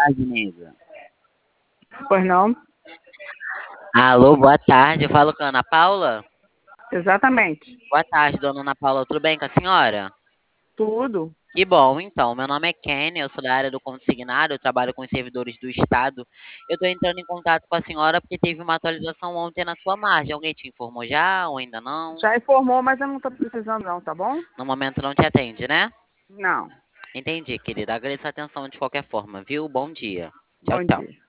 tarde, nega. Pois não? Alô, boa tarde. Eu falo com a Ana Paula? Exatamente. Boa tarde, dona Ana Paula. Tudo bem com a senhora? Tudo. Que bom, então. Meu nome é Kenny, eu sou da área do consignado, eu trabalho com os servidores do Estado. Eu estou entrando em contato com a senhora porque teve uma atualização ontem na sua margem. Alguém te informou já ou ainda não? Já informou, mas eu não estou precisando não, tá bom? No momento não te atende, né? Não. Entendi, querida. Agradeço a atenção de qualquer forma, viu? Bom dia. Tchau, Bom tchau. dia.